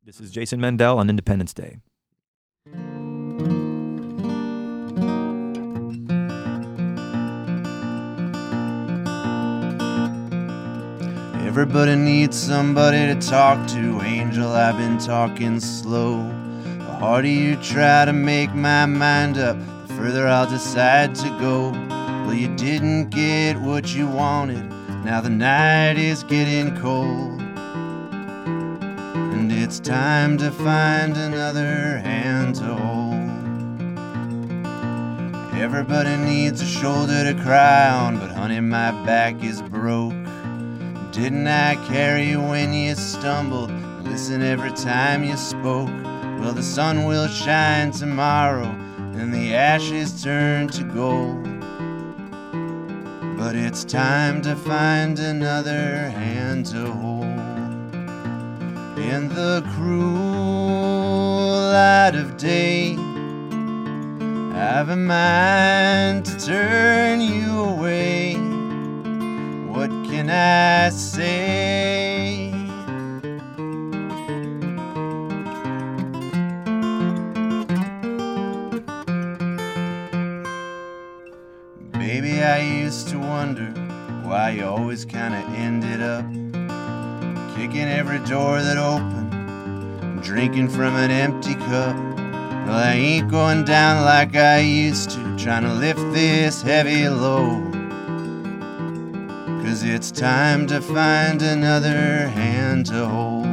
This is Jason Mandel on Independence Day. Everybody needs somebody to talk to, Angel, I've been talking slow. The harder you try to make my mind up, the further I'll decide to go. Well, you didn't get what you wanted, now the night is getting cold, and it's time to find another hand to hold. Everybody needs a shoulder to cry on, but honey, my back is broke. Didn't I carry you when you stumbled, listen every time you spoke? Well, the sun will shine tomorrow, and the ashes turn to gold, but it's time to find another hand to hold. In the cruel light of day, I've a mind to turn you away. What can I say? Baby, I used to wonder why you always kinda ended up kicking every door that opened, drinking from an empty cup. Well, I ain't going down like I used to, trying to lift this heavy load, 'cause it's time to find another hand to hold.